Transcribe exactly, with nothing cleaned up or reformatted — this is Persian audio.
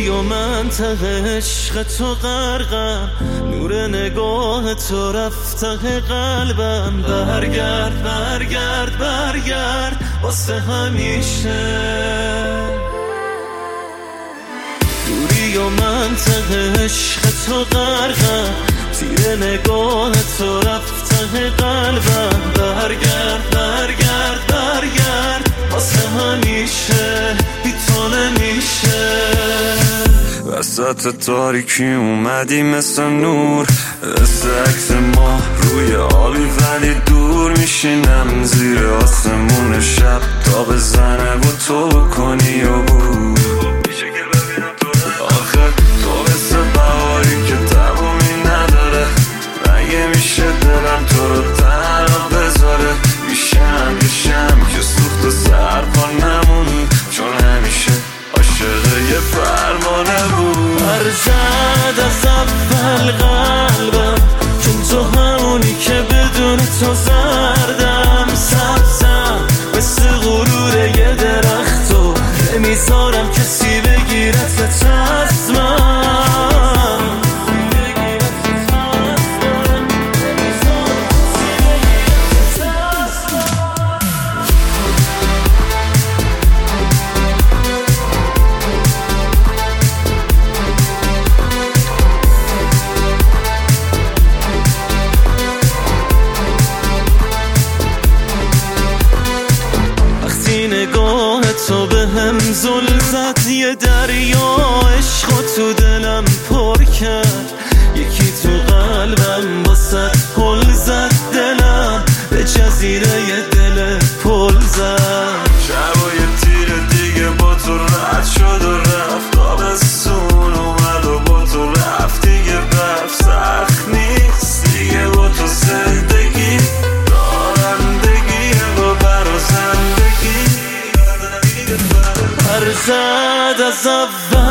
دوری و منطق عشق تو غرقم، نور نگاه تو رفته قلبم. برگرد برگرد برگرد واسه همیشه. دوری و منطق عشق تو غرقم، تیر نگاه تو رفته قلبم. برگرد برگرد برگرد واسه همیشه، بی تو نمیشه. وسط تاریکی اومدی مثل نور، مثل عکس ما روی آبی ولی دور. میشینم زیر آسمون شب تا بزنه و تو بکنی و بود. آخه تو مثل بهاری که تمومی نداره، مگه میشه دلم تو رو تنها بذاره؟ میشم میشم که سوخت و سرپا نمون، چون همیشه عاشق یه پروانه بود. برزد از اول قلبم، چون تو همونی که بدون تو زردم. سبزم مثل غرور یه درخت و نمیذارم کسی بگیرت از من. نگاه تو به هم زل زد، یه دریا عشق تو دلم پر کرد. یکی تو قلبم واسه پل زد، دلم به جزیره یه دل پل زد. شب و یه تیر دیگه با تو رد شد و رفت، آبستون اومد و با تو رفت دیگه. برف سخت نیست دیگه با تو زندگی، رانندگیه با برا زندگی. برزد از اول